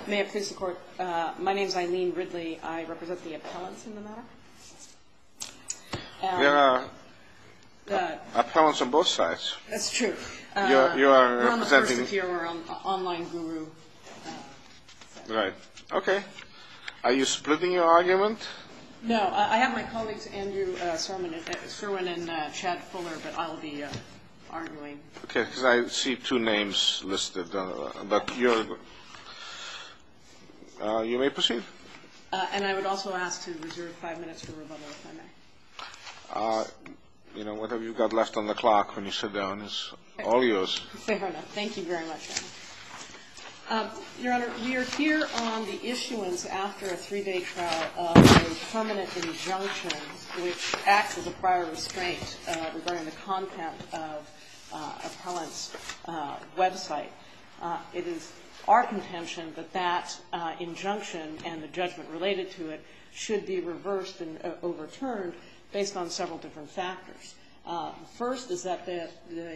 May it please the Court. My name is Eileen Ridley. I represent the appellants in the matter. There are appellants on both sides. That's true. You are we're on the representing... first appeal. We're on Online Guru. Right. Okay. Are you splitting your argument? No. I have my colleagues Andrew Serwin and Chad Fuller, but I'll be arguing. Okay, because I see two names listed, but you may proceed. And I would also ask to reserve 5 minutes for rebuttal, if I may. Whatever you've got left on the clock when you sit down is all yours. Fair enough. Thank you very much, Your Honor. Your Honor, we are here on the issuance after a 3-day trial of a permanent injunction which acts as a prior restraint regarding the content of appellant's website. It is our contention that that injunction and the judgment related to it should be reversed and overturned based on several different factors. First is that the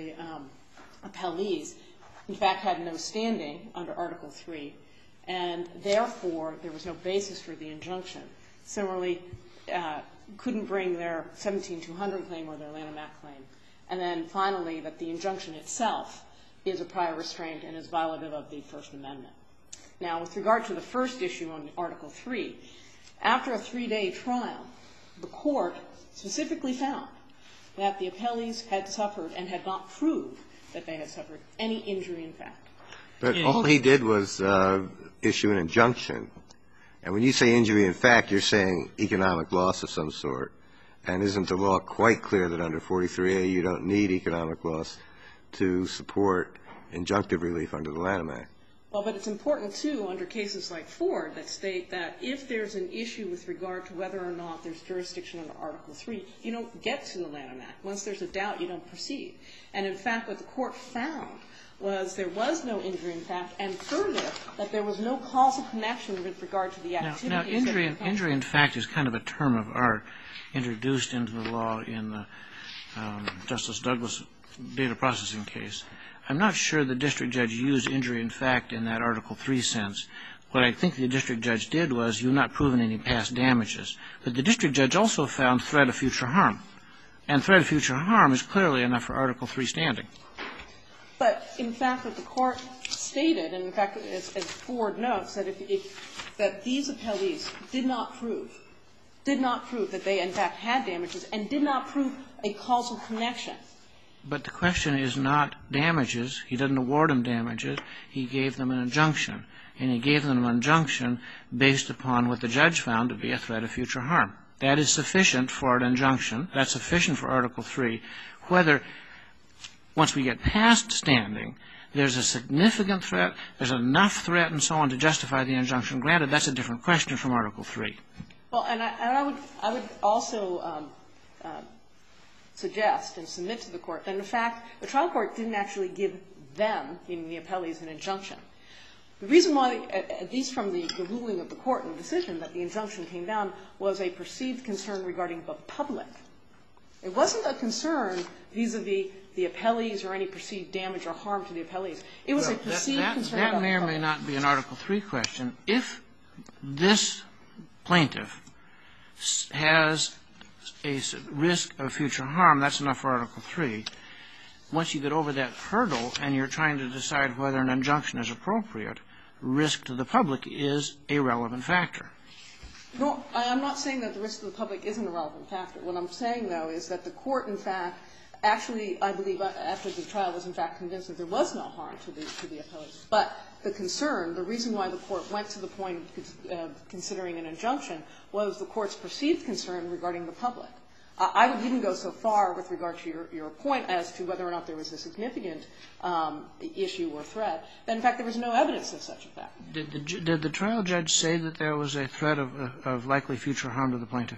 appellees, in fact, had no standing under Article 3, and therefore there was no basis for the injunction. Similarly, couldn't bring their 17-200 claim or their Lanham Act claim. And then finally, that the injunction itself is a prior restraint and is violative of the First Amendment. Now, with regard to the first issue on Article 3, after a 3-day trial, the Court specifically found that the appellees had suffered and had not proved that they had suffered any injury in fact. But all he did was issue an injunction. And when you say injury in fact, you're saying economic loss of some sort. And isn't the law quite clear that under 43A you don't need economic loss to support injunctive relief under the Lanham Act? Well, but it's important, too, under cases like Ford that state that if there's an issue with regard to whether or not there's jurisdiction under Article 3, you don't get to the Lanham Act. Once there's a doubt, you don't proceed. And, in fact, what the Court found was there was no injury in fact, and further, that there was no causal connection with regard to the activities. Now injury in fact is kind of a term of art introduced into the law in the Justice Douglas data processing case. I'm not sure the district judge used injury in fact in that Article 3 sense. What I think the district judge did was you've not proven any past damages. But the district judge also found threat of future harm. And threat of future harm is clearly enough for Article 3 standing. But, in fact, what the Court stated, and in fact, as Ford notes, that that these appellees did not prove that they, in fact, had damages and did not prove a causal connection. But the question is not damages. He didn't award them damages. He gave them an injunction. And he gave them an injunction based upon what the judge found to be a threat of future harm. That is sufficient for an injunction. That's sufficient for Article 3. Whether, once we get past standing, there's a significant threat, there's enough threat and so on to justify the injunction granted, that's a different question from Article 3. Well, and I would also suggest and submit to the Court that, in fact, the trial court didn't actually give them, meaning the appellees, an injunction. The reason why, at least from the ruling of the Court and the decision that the injunction came down, was a perceived concern regarding the public. It wasn't a concern vis-a-vis the appellees or any perceived damage or harm to the appellees. It was a perceived concern about the public. That may or may not be an Article 3 question. If this plaintiff has a risk of future harm, that's enough for Article 3. Once you get over that hurdle and you're trying to decide whether an injunction is appropriate, risk to the public is a relevant factor. No, I'm not saying that the risk to the public isn't a relevant factor. What I'm saying, though, is that the Court, in fact, actually, I believe, after the trial was, in fact, convinced that there was no harm to the appellees. But the concern, the reason why the Court went to the point of considering an injunction was the Court's perceived concern regarding the public. I would even go so far with regard to your point as to whether or not there was a significant issue or threat that, in fact, there was no evidence of such a fact. Did the trial judge say that there was a threat of likely future harm to the plaintiff?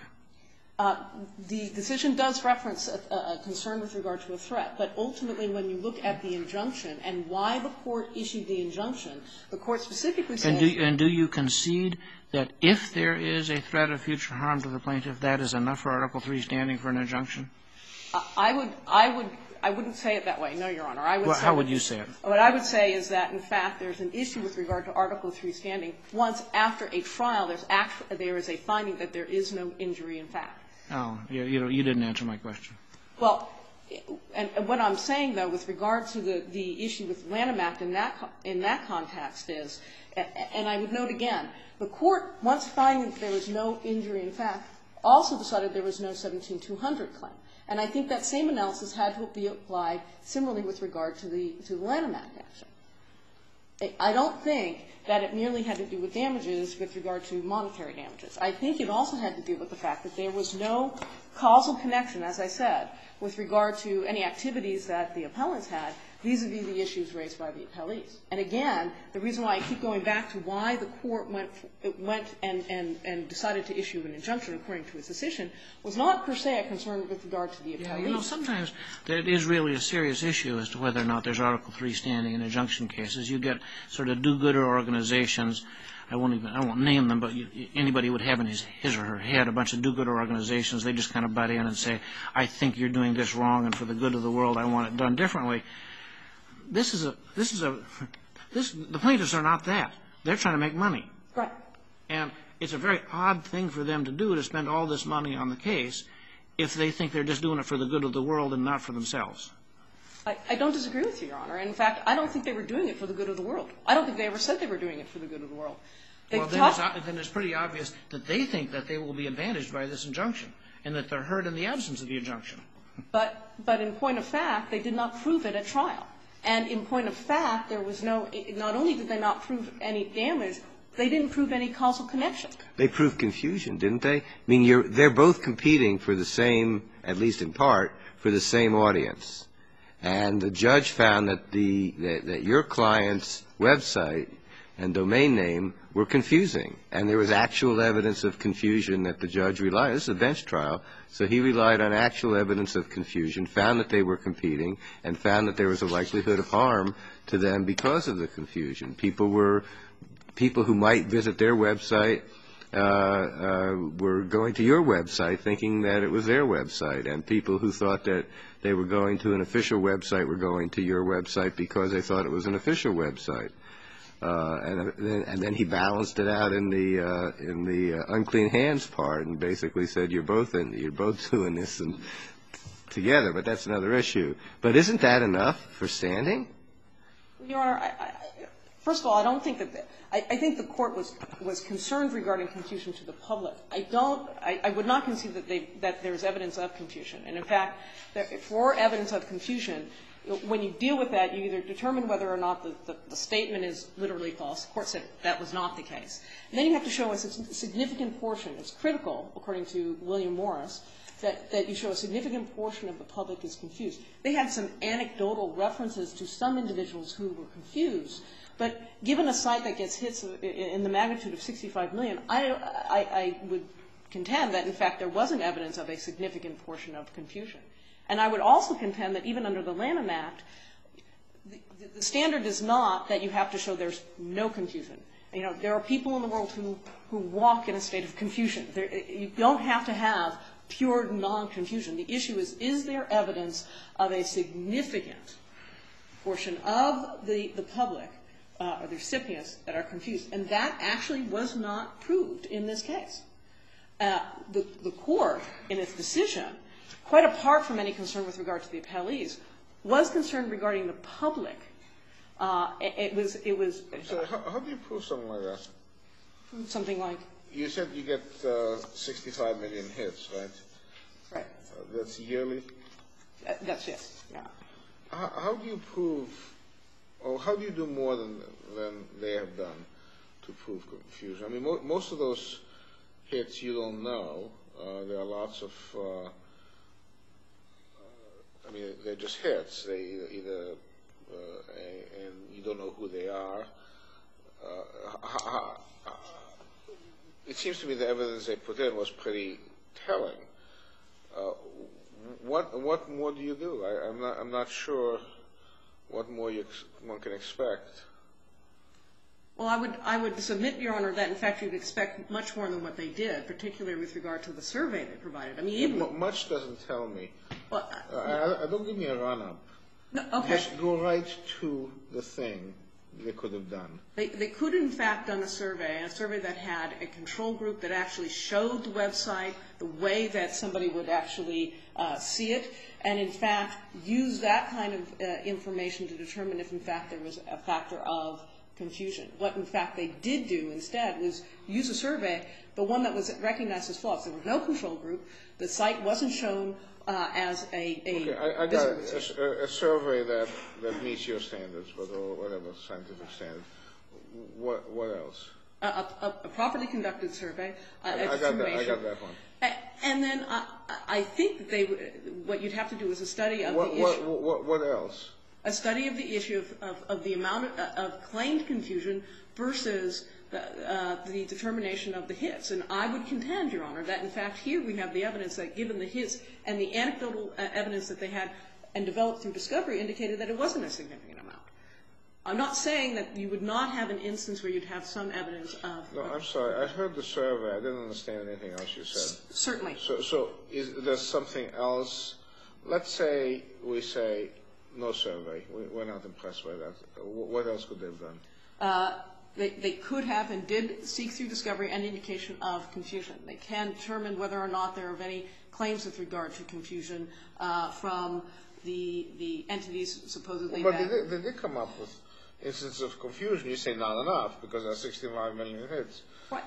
The decision does reference a concern with regard to a threat, but ultimately when you look at the injunction and why the Court issued the injunction, the Court specifically said... And do you concede that if there is a threat of future harm to the plaintiff, that is enough for Article 3 standing for an injunction? I would I wouldn't say it that way, no, Your Honor. I would Well, say how would you say it? What I would say is that, in fact, there's an issue with regard to Article III standing. Once after a trial, there is a finding that there is no injury in fact. Oh, you didn't answer my question. Well, and what I'm saying, though, with regard to the issue with the Lanham Act in that context is, and I would note again, the Court, once finding that there was no injury in fact, also decided there was no 17200 claim. And I think that same analysis had to be applied similarly with regard to the Lanham Act action. I don't think that it merely had to do with damages with regard to monetary damages. I think it also had to do with the fact that there was no causal connection, as I said, with regard to any activities that the appellants had vis-a-vis the issues raised by the appellees. And again, the reason why I keep going back to why the Court went and decided to issue an injunction according to its decision was not per se a concern with regard to the appellees. Yeah, you know, sometimes it is really a serious issue as to whether or not there's Article III standing in injunction cases. You get sort of do-gooder organizations. I won't name them, but anybody would have in his or her head a bunch of do-gooder organizations. They just kind of butt in and say, I think you're doing this wrong, and for the good of the world, I want it done differently. The plaintiffs are not that. They're trying to make money. Right. And it's a very odd thing for them to do, to spend all this money on the case, if they think they're just doing it for the good of the world and not for themselves. I don't disagree with you, Your Honor. In fact, I don't think they were doing it for the good of the world. I don't think they ever said they were doing it for the good of the world. Well, then it's pretty obvious that they think that they will be advantaged by this injunction and that they're hurt in the absence of the injunction. But in point of fact, they did not prove it at trial. And in point of fact, there was no – not only did they not prove any damage, they didn't prove any causal connection. They proved confusion, didn't they? I mean, they're both competing for the same, at least in part, for the same audience. And the judge found that that your client's website and domain name were confusing. And there was actual evidence of confusion that the judge relied. This is a bench trial. So he relied on actual evidence of confusion, found that they were competing, and found that there was a likelihood of harm to them because of the confusion. People who might visit their website were going to your website thinking that it was their website. And people who thought that they were going to an official website were going to your website because they thought it was an official website. And then he balanced it out in the unclean hands part and basically said you're both doing this together. But that's another issue. But isn't that enough for standing? Your Honor, first of all, I don't think that I think the Court was concerned regarding confusion to the public. I would not concede that there's evidence of confusion. And in fact, for evidence of confusion, when you deal with that, you either determine whether or not the statement is literally false. The Court said that was not the case. And then you have to show a significant portion. It's critical, according to William Morris, that you show a significant portion of the public is confused. They had some anecdotal references to some individuals who were confused. But given a site that gets hits in the magnitude of 65 million, I would contend that, in fact, there wasn't evidence of a significant portion of confusion. And I would also contend that even under the Lanham Act, the standard is not that you have to show there's no confusion. You know, there are people in the world who walk in a state of confusion. You don't have to have pure non-confusion. The issue is there evidence of a significant portion of the public or the recipients that are confused? And that actually was not proved in this case. The Court, in its decision, quite apart from any concern with regard to the appellees, was concerned regarding the public. It was. So how do you prove something like that? Something like. You said you get 65 million hits, right? Right. That's yearly. That's yes. Yeah. How do you prove, or how do you do more than they have done to prove confusion? I mean, most of those hits you don't know. There are lots of. I mean, they're just hits. They either and you don't know who they are. It seems to me the evidence they put in was pretty telling. What more do you do? I'm not sure what more one can expect. Well, I would submit, Your Honor, that in fact you'd expect much more than what they did, particularly with regard to the survey they provided. I mean, even much doesn't tell me Well, Don't give me a run-up. no, okay. Just go right to the thing they could have done. They could, in fact, done a survey that had a control group that actually showed the website the way that somebody would actually see it, and, in fact, use that kind of information to determine if, in fact, there was a factor of confusion. What, in fact, they did do instead was use a survey, the one that was recognized as false. There was no control group. The site wasn't shown as a I got a survey that meets your standards, or whatever scientific standard. What else? A properly conducted survey. I got that one. And then I think what you'd have to do is a study of the issue. What else? A study of the issue of the amount of claimed confusion versus the determination of the hits. And I would contend, Your Honor, that in fact here we have the evidence that given the hits and the anecdotal evidence that they had and developed through discovery indicated that it wasn't a significant amount. I'm not saying that you would not have an instance where you'd have some evidence of... No, I'm sorry. I heard the survey. I didn't understand anything else you said. Certainly. So is there something else? Let's say we say no survey. We're not impressed by that. What else could they have done? They could have and did seek through discovery an indication of confusion. They can determine whether or not there are any claims with regard to confusion from the entities supposedly... But they did come up with instances of confusion. You say not enough because there are 65 million hits. What?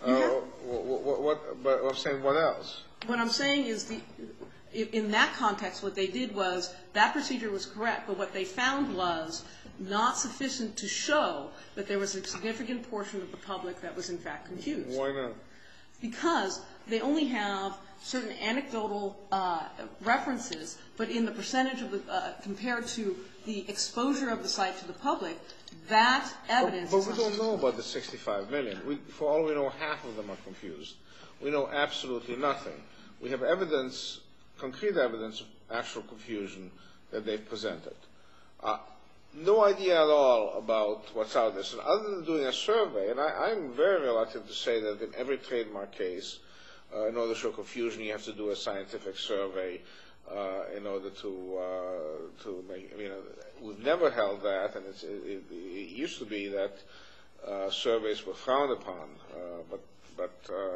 But I'm saying what else? What I'm saying is in that context what they did was that procedure was correct, but what they found was not sufficient to show that there was a significant portion of the public that was in fact confused. Why not? Because they only have certain anecdotal references, but in the percentage of compared to the exposure of the site to the public, that evidence... But we don't know about the 65 million. For all we know, half of them are confused. We know absolutely nothing. We have evidence, concrete evidence of actual confusion that they've presented. No idea at all about what's out there. So other than doing a survey, and I'm very reluctant to say that in every trademark case, in order to show confusion, you have to do a scientific survey in order to make. We've never held that, and it used to be that surveys were frowned upon. But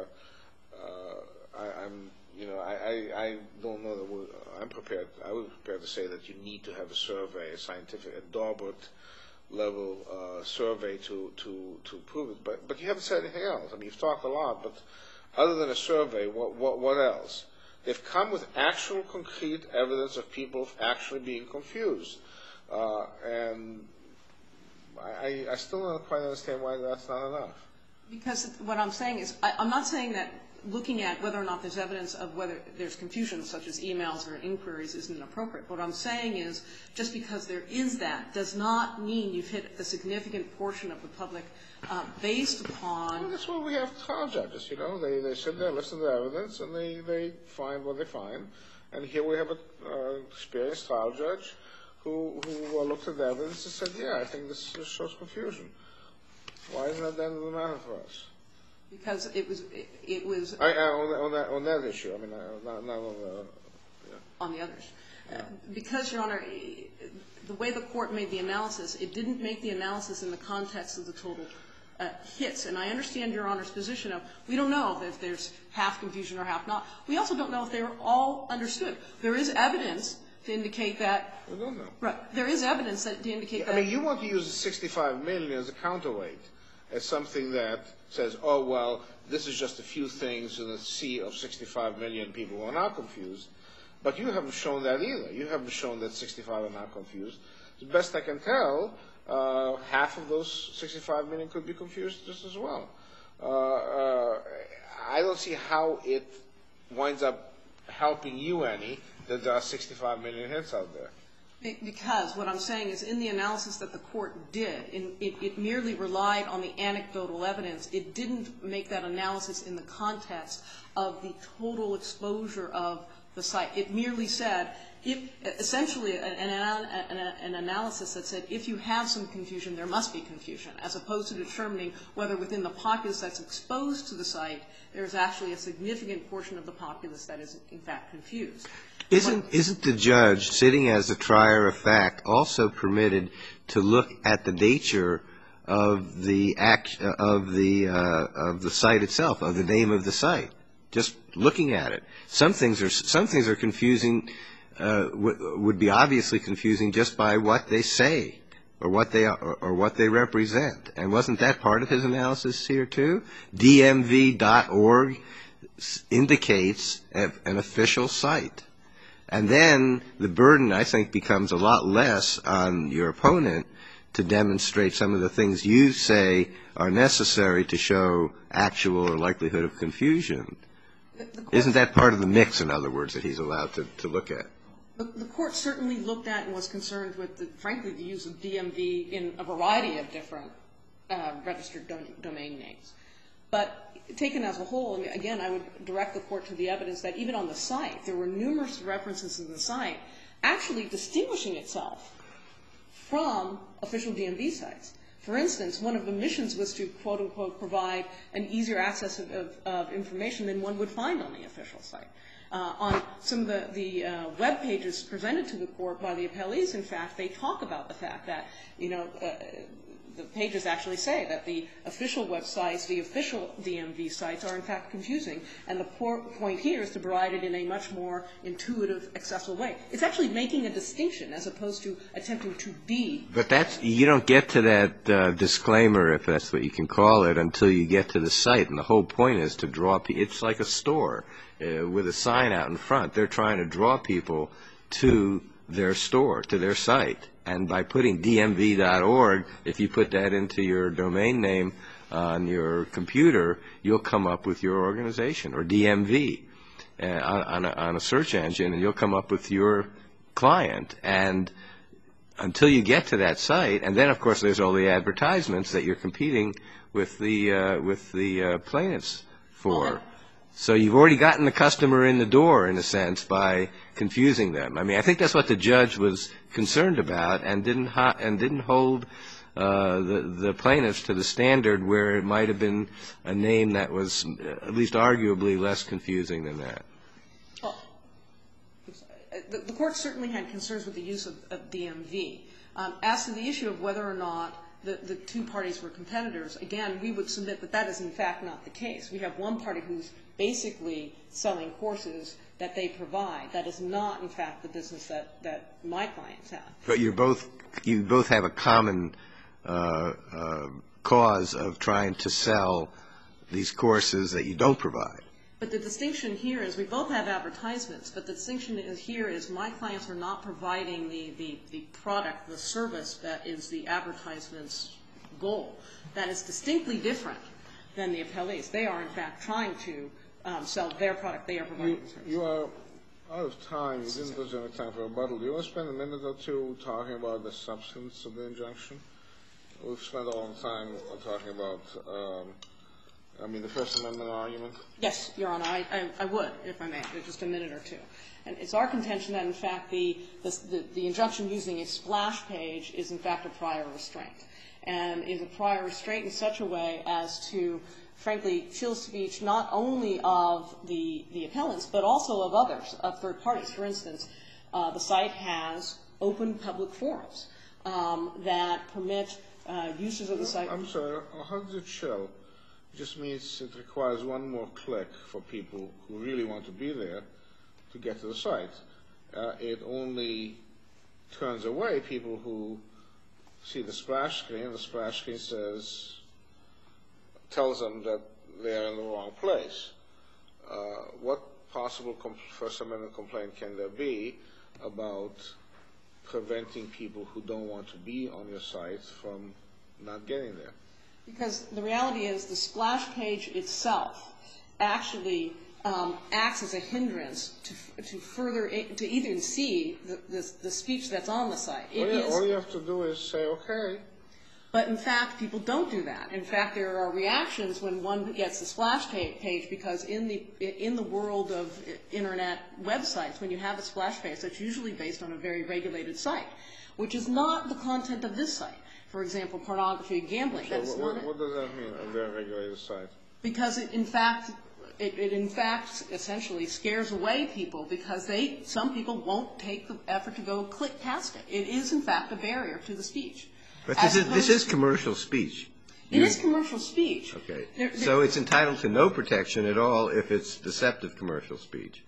I don't know that I'm prepared. I would be prepared to say that you need to have a survey, a scientific, a Daubert level survey to prove it. But you haven't said anything else. I mean, you've talked a lot, but other than a survey, what else? They've come with actual concrete evidence of people actually being confused, and I still don't quite understand why that's not enough. Because what I'm saying is, I'm not saying that looking at whether or not there's evidence of whether there's confusion, such as emails or inquiries, isn't appropriate. What I'm saying is, just because there is that does not mean you've hit a significant portion of the public based upon... Well, that's why we have trial judges, They sit there, listen to the evidence, and they find what they find. And here we have an experienced trial judge who looked at the evidence and said, yeah, I think this shows confusion. Why isn't that the end of the matter for us? Because it was on that issue. I mean, not on the on the others. Because, Your Honor, the way the court made the analysis, it didn't make the analysis in the context of the total hits. And I understand Your Honor's position of we don't know if there's half confusion or half not. We also don't know if they were all understood. There is evidence to indicate that. We don't know. Right. There is evidence to indicate that. I mean, you want to use the 65 million as a counterweight, as something that says, oh, well, this is just a few things in a sea of 65 million people who are not confused. But you haven't shown that either. You haven't shown that 65 are not confused. As best I can tell, half of those 65 million could be confused just as well. I don't see how it winds up helping you any that there are 65 million hits out there. Because what I'm saying is in the analysis that the court did, it merely relied on the anecdotal evidence. It didn't make that analysis in the context of the total exposure of the site. It merely said, essentially an analysis that said if you have some confusion, there must be confusion, as opposed to determining whether within the populace that's exposed to the site, there's actually a significant portion of the populace that is in fact confused. Isn't the judge, sitting as a trier of fact, also permitted to look at the nature of the site itself, of the name of the site? Just looking at it. Some things are confusing, would be obviously confusing just by what they say or what they represent. And wasn't that part of his analysis here too? DMV.org indicates an official site. And then the burden, I think, becomes a lot less on your opponent to demonstrate some of the things you say are necessary to show actual or likelihood of confusion. Isn't that part of the mix, in other words, that he's allowed to look at? The court certainly looked at and was concerned with, frankly, the use of DMV in a variety of different registered domain names. But taken as a whole, again, I would direct the court to the evidence that even on the site, there were numerous references in the site actually distinguishing itself from official DMV sites. For instance, one of the missions was to, quote, unquote, provide an easier access of information than one would find on the official site. On some of the web pages presented to the court by the appellees, in fact, they talk about the fact that, the pages actually say that the official websites, the official DMV sites are in fact confusing, and the point here is to provide it in a much more intuitive, accessible way. It's actually making a distinction as opposed to attempting to be. But you don't get to that disclaimer, if that's what you can call it, until you get to the site. And the whole point is to draw people. It's like a store with a sign out in front. They're trying to draw people to their store, to their site. And by putting DMV.org, if you put that into your domain name on your computer, you'll come up with your organization, or DMV on a search engine, and you'll come up with your client. And until you get to that site, and then, of course, there's all the advertisements that you're competing with the plaintiffs for. So you've already gotten the customer in the door, in a sense, by confusing them. I mean, I think that's what the judge was concerned about, and didn't hold the plaintiffs to the standard where it might have been a name that was at least arguably less confusing than that. Well, the court certainly had concerns with the use of DMV. As to the issue of whether or not the two parties were competitors, again, we would submit that that is in fact not the case. We have one party who's basically selling courses that they provide. That is not, in fact, the business that my clients have. But you both have a common cause of trying to sell these courses that you don't provide. But the distinction here is we both have advertisements, but the distinction here is my clients are not providing the product, the service that is the advertisement's goal. That is distinctly different than the appellees. They are, in fact, trying to sell their product. They are providing the service. You are out of time. You didn't lose any time for a rebuttal. Do you want to spend a minute or two talking about the substance of the injunction? We've spent a long time talking about the First Amendment argument. Yes, Your Honor, I would, if I may, just a minute or two. And it's our contention that, in fact, the injunction using a splash page is, in fact, a prior restraint, and is a prior restraint in such a way as to, frankly, chill speech not only of the appellants, but also of others, of third parties. For instance, the site has open public forums that permit uses of the site. I'm sorry, how does it chill? It just means it requires one more click for people who really want to be there to get to the site. It only turns away people who see the splash screen, and the splash screen tells them that they're in the wrong place. What possible First Amendment complaint can there be about preventing people who don't want to be on your site from not getting there? Because the reality is the splash page itself actually acts as a hindrance to even see the speech that's on the site. All you have to do is say, okay. But in fact, people don't do that. In fact, there are reactions when one gets the splash page because in the world of internet websites, when you have a splash page, that's usually based on a very regulated site, which is not the content of this site. For example, pornography and gambling. So what does that mean, a very regulated site? Because, in fact, It in fact essentially scares away people because some people won't take the effort to go click past it. It is in fact a barrier to the speech. But this is commercial speech. It is commercial speech. Okay. So it's entitled to no protection at all if it's deceptive commercial speech.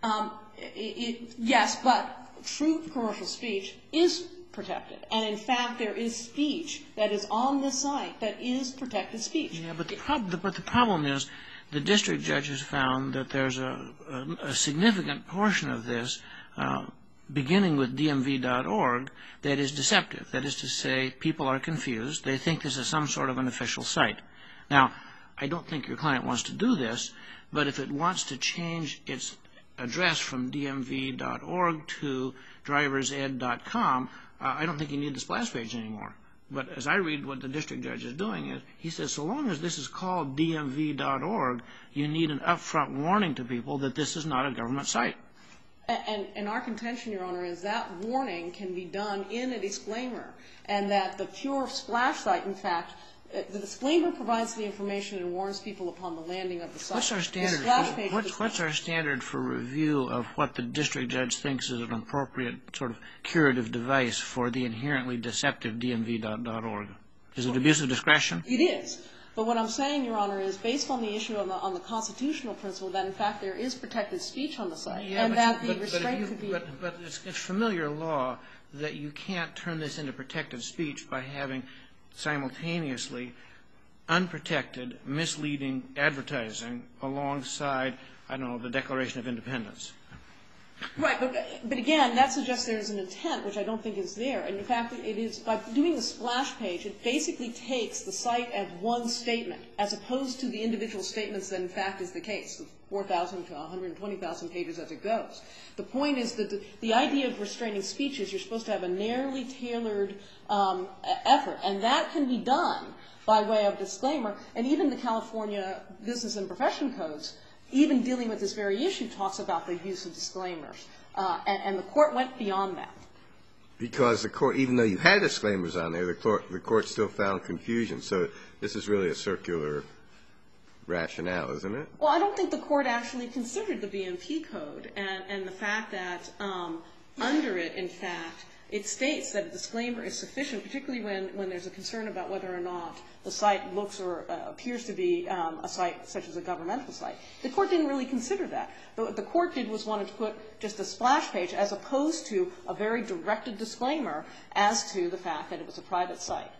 Yes, but true commercial speech is protected. And in fact, there is speech that is on the site that is protected speech. Yeah, but the problem is the district judges found that there's a significant portion of this, beginning with DMV.org, that is deceptive. That is to say, people are confused. They think this is some sort of an official site. Now, I don't think your client wants to do this, but if it wants to change its address from DMV.org to driversed.com, I don't think you need the splash page anymore. But as I read what the district judge is doing is, he says, so long as this is called DMV.org, you need an upfront warning to people that this is not a government site. And our contention, Your Honor, is that warning can be done in a disclaimer, and that the pure splash site, in fact, the disclaimer provides the information and warns people upon the landing of the site. What's our standard for review of what the district judge thinks is an appropriate sort of curative device for the inherently deceptive DMV.org? Is it abuse of discretion? It is. But what I'm saying, Your Honor, is based on the issue on the constitutional principle that, in fact, there is protected speech on the site, and that the restraint could be... But it's familiar law that you can't turn this into protected speech by having simultaneously unprotected, misleading advertising alongside, I don't know, the Declaration of Independence. Right, but again, that suggests there's an intent, which I don't think is there. And in fact, it is, by doing the splash page, it basically takes the site as one statement, as opposed to the individual statements that in fact is the case, the 4,000 to 120,000 pages as it goes. The point is that the idea of restraining speech is you're supposed to have a narrowly tailored effort, and that can be done by way of disclaimer. And even the California Business and Profession Codes, even dealing with this very issue, talks about the use of disclaimers. And the court went beyond that. Because the court, even though you had disclaimers on there, the court still found confusion. So this is really a circular rationale, isn't it? Well, I don't think the court actually considered the BMP code and the fact that under it, in fact, it states that a disclaimer is sufficient, particularly when there's a concern about whether or not the site looks or appears to be a site such as a governmental site. The court didn't really consider that. What the court did was wanted to put just a splash page as opposed to a very directed disclaimer as to the fact that it was a private site.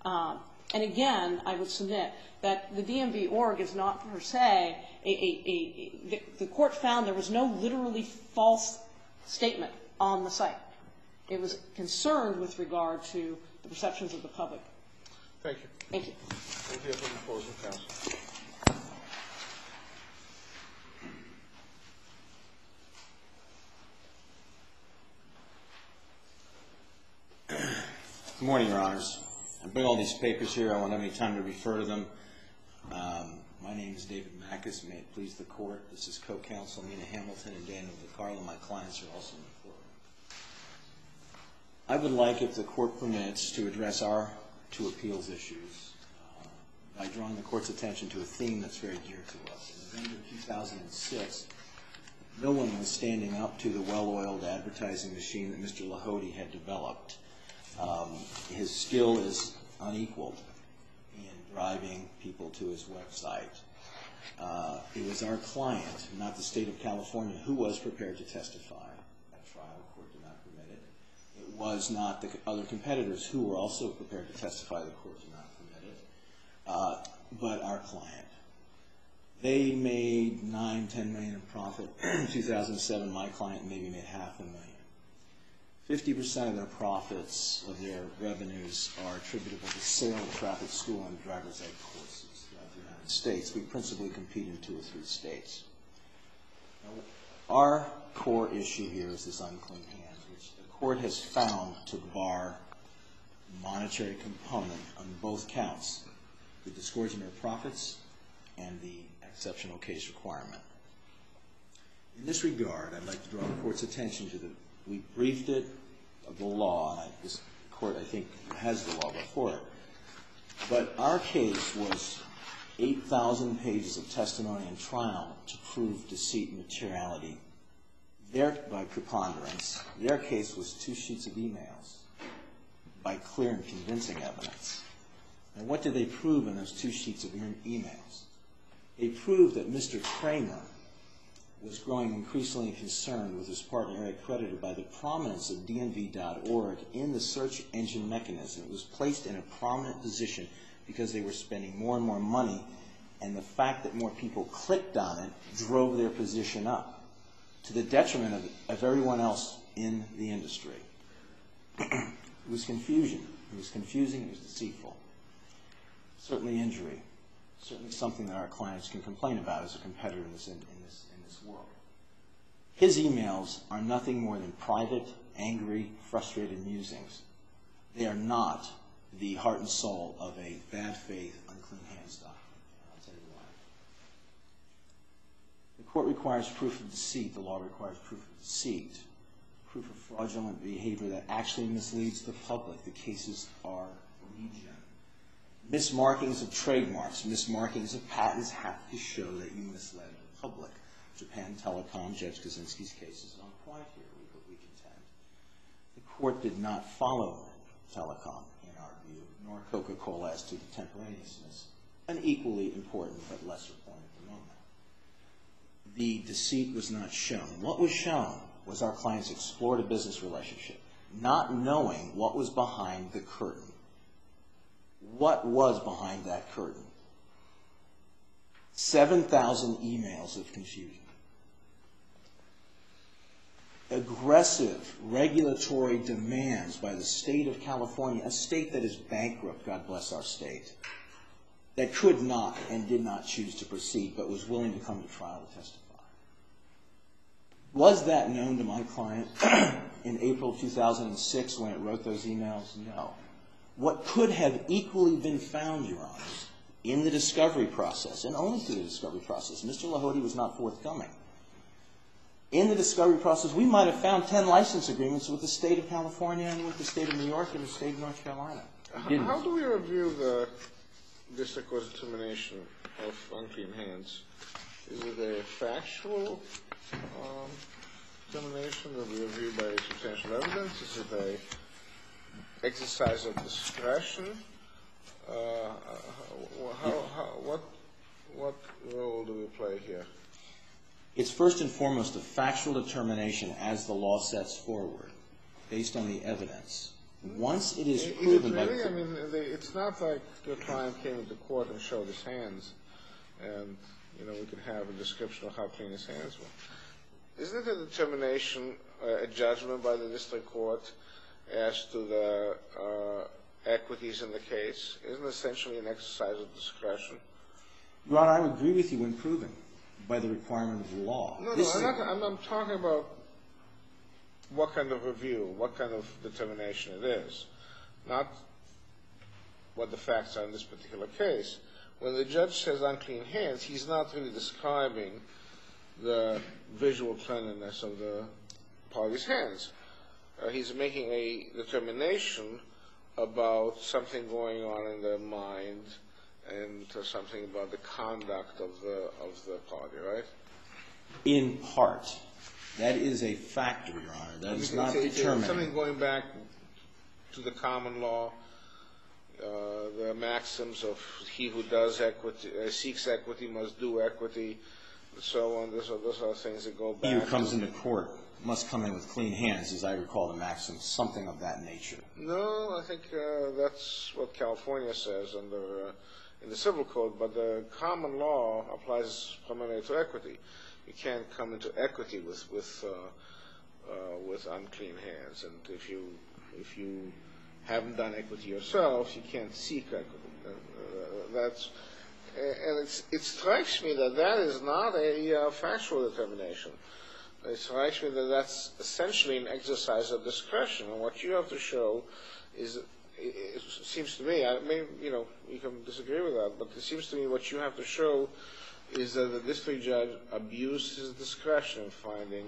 And again, I would submit that the DMV org is not per se the court found there was no literally false statement on the site. It was concerned with regard to the perceptions of the public. Thank you. Thank you. We'll hear from the opposing counsel. Good morning, Your Honors. I bring all these papers here. I won't have any time to refer to them. My name is David Mackus. May it please the court. This is co-counsel Nina Hamilton and Daniel DeCarlo. My clients are also in the court. I would like, if the court permits, to address our two appeals issues by drawing the court's attention to a theme that's very dear to us. In November 2006, no one was standing up to the well-oiled advertising machine that Mr. Lahode had developed. His skill is unequaled in driving people to his website. It was our client, not the state of California, who was prepared to testify at trial. The court did not permit it. It was not the other competitors who were also prepared to testify. The court did not permit it. But our client. They made $9-10 million in profit. In 2007, my client maybe made $500,000. 50% of their profits, of their revenues, are attributable to sale of traffic school and driver's ed courses throughout the United States. We principally compete in 2 or 3 states. Now, our core issue here is this unclean hands, which the court has found to bar the monetary component on both counts, the disgorgement of profits and the exceptional case requirement. In this regard, I'd like to draw the court's attention to we briefed it of the law, and this court, I think, has the law before it. But our case was 8,000 pages of testimony and trial to prove deceit and materiality. By preponderance, their case was 2 sheets of emails by clear and convincing evidence. And what did they prove in those 2 sheets of emails? They proved that Mr. Kramer was growing increasingly concerned with his partner Eric Creditor by the prominence of DMV.org in the search engine mechanism. It was placed in a prominent position because they were spending more and more money, and the fact that more people clicked on it drove their position up to the detriment of everyone else in the industry. It was confusion. It was confusing. It was deceitful. Certainly injury. Certainly something that our clients can complain about as a competitor in this world. His emails are nothing more than private, angry, frustrated musings. They are not the heart and soul of a bad faith, unclean hands doctrine. I'll tell you why. The court requires proof of deceit. The law requires proof of deceit. Proof of fraudulent behavior that actually misleads the public. The cases are legion. Mismarkings of trademarks, mismarkings of patents have to show that you misled the public. Japan Telecom, Judge Kaczynski's case is on point here, we contend. The court did not follow Telecom, in our view, nor Coca-Cola as to contemporaneousness, an equally important but lesser point at the moment. The deceit was not shown. What was shown was our clients explored a business relationship, not knowing what was behind the curtain. What was behind that curtain? 7,000 emails of confusion. Aggressive regulatory demands by the state of California, a state that is bankrupt, God bless our state, that could not and did not choose to proceed but was willing to come to trial to testify. Was that known to my client in April 2006 when it wrote those emails? No. What could have equally been found, Your Honors, in the discovery process, and only through the discovery process, Mr. Lahode was not forthcoming. In the discovery process, we might have found 10 license agreements with the state of California and with the state of New York and the state of North Carolina. How do we review the district court's determination of unclean hands? Is it a factual determination that we review by substantial evidence? Is it a exercise of discretion? What role do we play here? It's first and foremost a factual determination as the law sets forward, based on the evidence. Once it is proven by... I mean, it's not like your client came into court and showed his hands, and, you know, we can have a description of how clean his hands were. Isn't it a determination, a judgment by the district court as to the equities in the case? Isn't it essentially an exercise of discretion? Your Honor, I would agree with you when proven by the requirement of the law. No, I'm talking about what kind of review, what kind of determination it is, not what the facts are in this particular case. When the judge says unclean hands, he's not really describing the visual cleanliness of the party's hands. He's making a determination about something going on in their mind and something about the conduct of the party, right? In part. That is a factor, Your Honor. That is not determined. Something going back to the common law, the maxims of he who does equity, seeks equity must do equity, and so on. Those are things that go back. He who comes into court must come in with clean hands, as I recall the maxim, something of that nature. No, I think that's what California says in the civil code, but the common law applies primarily to equity. You can't come into equity with unclean hands, and if you haven't done equity yourself, you can't seek equity. And it strikes me that is not a factual determination. It strikes me that that's essentially an exercise of discretion, and what you have to show is, it seems to me, you can disagree with that, but it seems to me what you have to show is that the district judge abused his discretion in finding,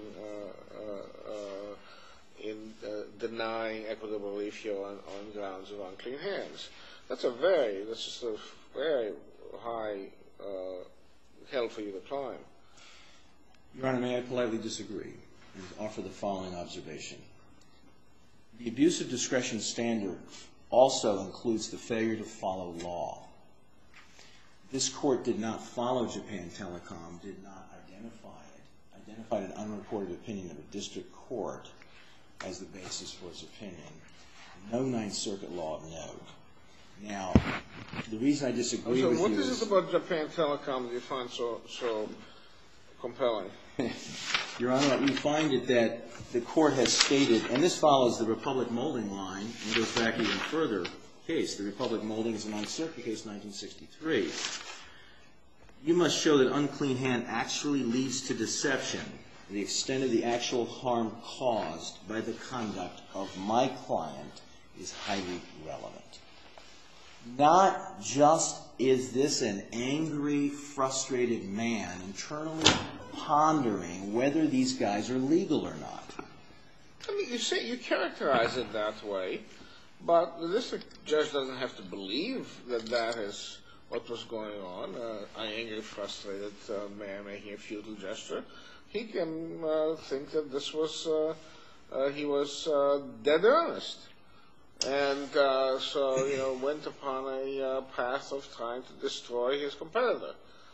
denying equitable relief here on grounds of unclean hands. That's just a very high hill for you to climb. Your Honor, may I politely disagree and offer the following observation. The abuse of discretion standard also includes the failure to follow law. This court did not follow Japan Telecom, did not identify it, identified an unreported opinion of a district court as the basis for its opinion. No Ninth Circuit law of note. Now, the reason I disagree with what you is it about Japan Telecom that you find so compelling? Your Honor, we find it that the court has stated, and this follows the Republic Molding line, and goes back even further case. The Republic Molding is a Ninth Circuit case, 1963. You must show that unclean hand actually leads to deception. The extent of the actual harm caused by the conduct of my client is highly relevant. Not just is this an angry, frustrated man internally pondering whether these guys are legal or not. I mean, you characterize it that way, but the district judge doesn't have to believe that that is what was going on. An angry, frustrated man making a futile gesture. He can think that this was he was dead earnest, and so went upon a path of trying to destroy his competitor.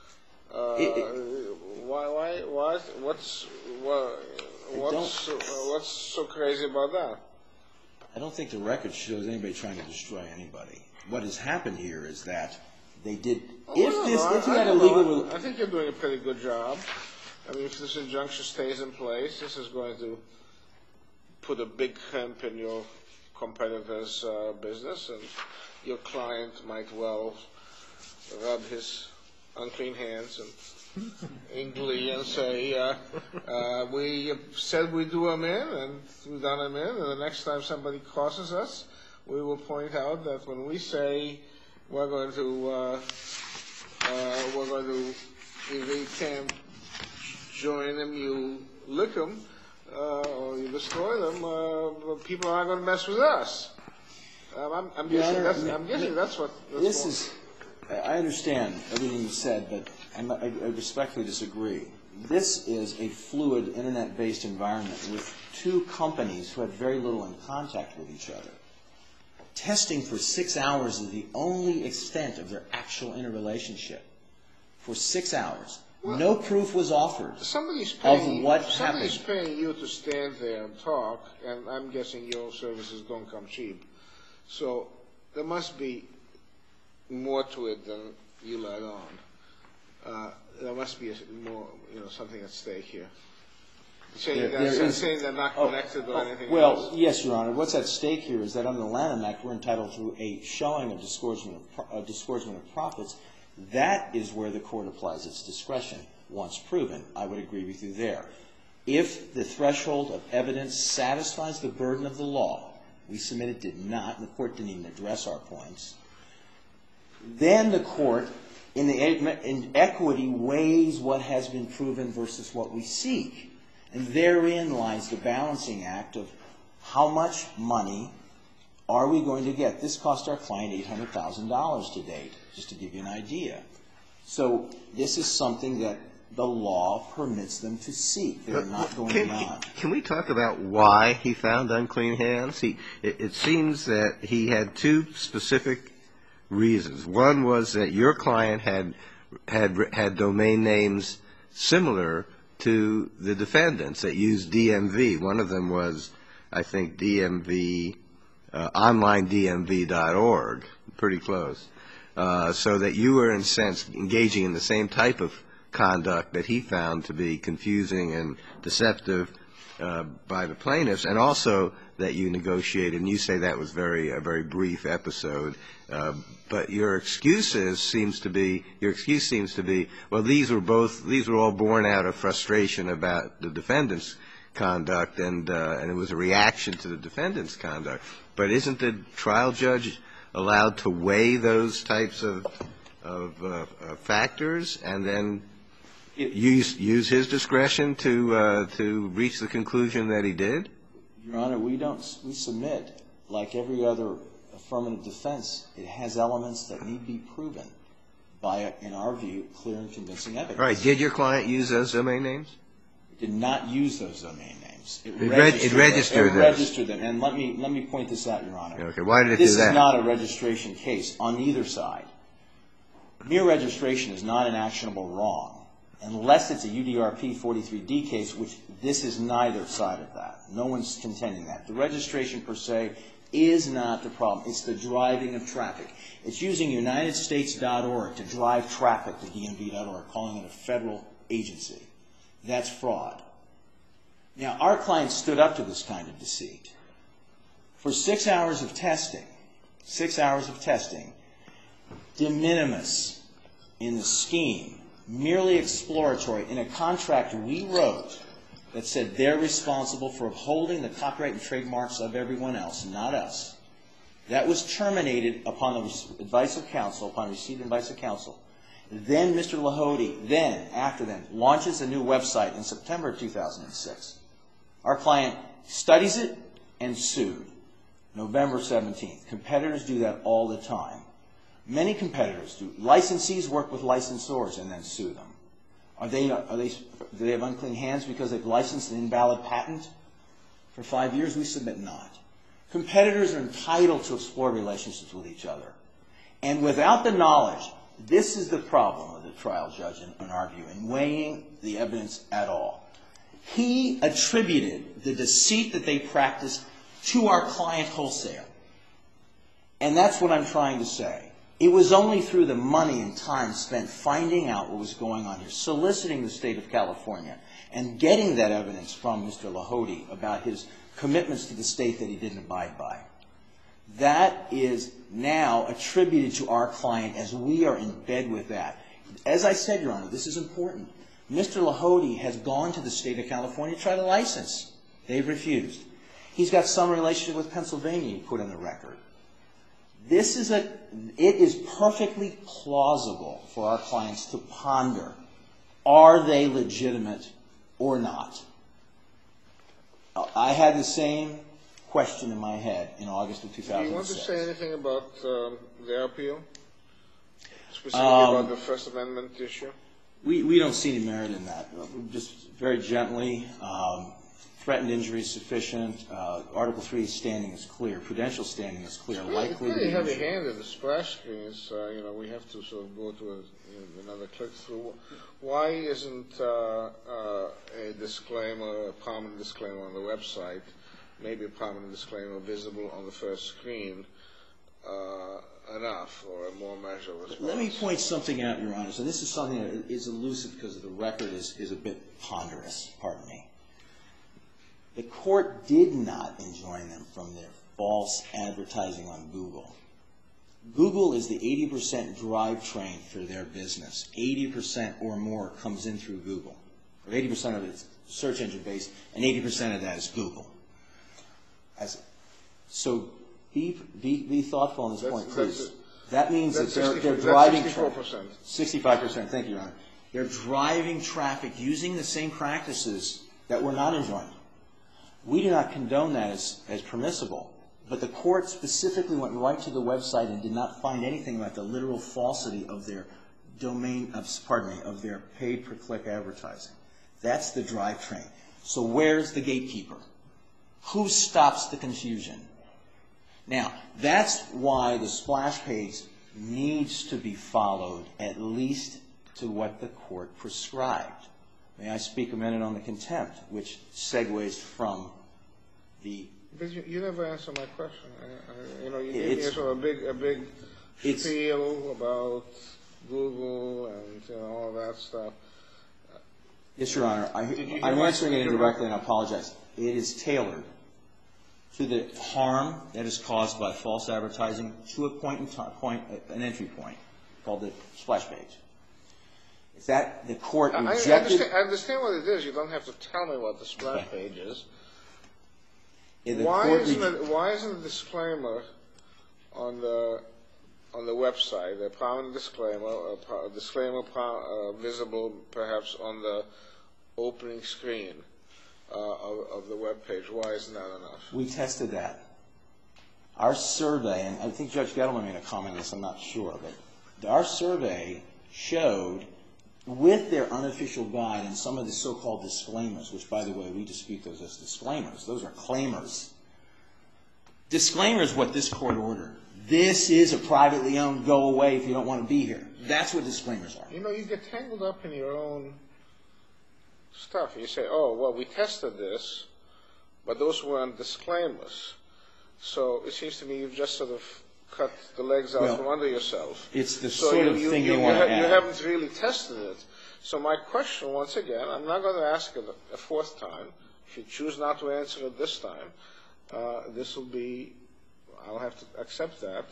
What's so crazy about that? I don't think the record shows anybody trying to destroy anybody. What has happened here is that they did. I think you're doing a pretty good job. I mean, if this injunction stays in place, this is going to put a big crimp in your competitor's business, and your client might well rub his unclean hands and in glee and say, we said we'd do them in, and we've done them in, and the next time somebody crosses us, we will point out that when we say we're going to if you can't join them, you lick them, or you destroy them, people aren't going to mess with us. I'm guessing that's what... I understand everything you said, but I respectfully disagree. This is a fluid, Internet-based environment with two companies who had very little in contact with each other. Testing for 6 hours is the only extent of their actual interrelationship. For 6 hours. Well, no proof was offered of what happened. Somebody's paying you to stand there and talk, and I'm guessing your services don't come cheap. So there must be more to it than you let on. There must be more, something at stake here. Saying they're not connected or anything else? Well, yes, Your Honor. What's at stake here is that under the Lanham Act, we're entitled to a showing of disgorgement of profits. That is where the court applies its discretion, once proven. I would agree with you there. If the threshold of evidence satisfies the burden of the law, we submit it did not, and the court didn't even address our points, then the court, in equity, weighs what has been proven versus what we seek. And therein lies the balancing act of how much money are we going to get. This cost our client $800,000 to date, just to give you an idea. So this is something that the law permits them to seek. They're not going beyond. Can we talk about why he found unclean hands? It seems that he had two specific reasons. One was that your client had domain names similar to the defendants that used DMV. One of them was, I think, DMV, onlinedmv.org, pretty close. So that you were, in a sense, engaging in the same type of conduct that he found to be confusing and deceptive by the plaintiffs, and also that you negotiated, and you say that was a very brief episode. But your excuse seems to be, well, these were all born out of frustration about the defendant's conduct, and it was a reaction to the defendant's conduct. But isn't the trial judge allowed to weigh those types of factors and then use his discretion to reach the conclusion that he did? Your Honor, we submit, like every other affirmative defense, it has elements that need to be proven. by, in our view, clear and convincing evidence. All right. Did your client use those domain names? It did not use those domain names. It registered them. And let me point this out, Your Honor. Okay. Why did it do This that? is not a registration case on either side. Mere registration is not an actionable wrong unless it's a UDRP 43D case, which this is neither side of that. No one's contending that. The registration per se is not the problem. It's the driving of traffic. It's using UnitedStates.org to drive traffic to DMV.org, calling it a federal agency. That's fraud. Now, our client stood up to this kind of deceit. For 6 hours of testing, de minimis in the scheme, merely exploratory, in a contract we wrote that said they're responsible for upholding the copyright and trademarks of everyone else, not us. That was terminated upon the advice of counsel, upon receipt of advice of counsel. Then Mr. Lahode, after that, launches a new website in September of 2006. Our client studies it and sued. November 17th. Competitors do that all the time. Many competitors do. Licensees work with licensors and then sue them. Do they have unclean hands because they've licensed an invalid patent for 5 years? We submit not. Competitors are entitled to explore relationships with each other. And without the knowledge, this is the problem with the trial judge, in our view, in weighing the evidence at all. He attributed the deceit that they practiced to our client wholesale. And that's what I'm trying to say. It was only through the money and time spent finding out what was going on here, soliciting the state of California, and getting that evidence from Mr. Lahode about his commitments to the state that he didn't abide by. That is now attributed to our client as we are in bed with that. As I said, Your Honor, this is important. Mr. Lahode has gone to the state of California to try to license. They've refused. He's got some relationship with Pennsylvania, he put in the record. It is perfectly plausible for our clients to ponder, are they legitimate or not? I had the same question in my head in August of 2006. Do you want to say anything about their appeal? Specifically about the First Amendment issue? We don't see any merit in that. Just very gently, threatened injury is sufficient. Article 3 standing is clear. Prudential standing is clear. It's pretty heavy-handed. The splash screen is, we have to sort of go to another click-through. Why isn't a disclaimer, a prominent disclaimer on the website, maybe a prominent disclaimer visible on the first screen, enough, or a more measured response? Let me point something out, Your Honor. So this is something that is elusive because the record is a bit ponderous, pardon me. The court did not enjoin them from their false advertising on Google. Google is the 80% drivetrain for their business. 80% or more comes in through Google. Or 80% of it's search engine based, and 80% of that is Google. So be thoughtful on this point, please. That means that they're driving 64%. 65%, thank you, Your Honor. They're driving traffic using the same practices that were not enjoined. We do not condone that as permissible, but the court specifically went right to the website and did not find anything about the literal falsity of their of their paid-per-click advertising. That's the drivetrain. So where's the gatekeeper? Who stops the confusion? Now, that's why the splash page needs to be followed at least to what the court prescribed. May I speak a minute on the contempt, which segues from the... But you never answered my question. You gave me sort of a big spiel about Google and all that stuff. Yes, Your Honor. I'm answering it indirectly, and I apologize. It is tailored to the harm that is caused by false advertising to a point in time, an entry point called the splash page. Is that the court rejected? I understand what it is. You don't have to tell me what the splash page is. Why isn't a disclaimer on the website, a prominent disclaimer, a disclaimer visible perhaps on the opening screen of the web page? Why isn't that enough? We tested that. Our survey, and I think Judge Gettleman made a comment on this, I'm not sure, but our survey showed with their unofficial guide and some of the so-called disclaimers, which, by the way, we dispute those as disclaimers. Those are claimers. Disclaimer is what this court ordered. This is a privately owned, go away if you don't want to be here. That's what disclaimers are. You know, you get tangled up in your own stuff. You say, oh, well, we tested this, but those weren't disclaimers. So it seems to me you've just sort of cut the legs out from under yourself. It's the sort of thing they want to add. You haven't really tested it. So my question, once again, I'm not going to ask it a fourth time. If you choose not to answer it this time, this will be, I'll have to accept that.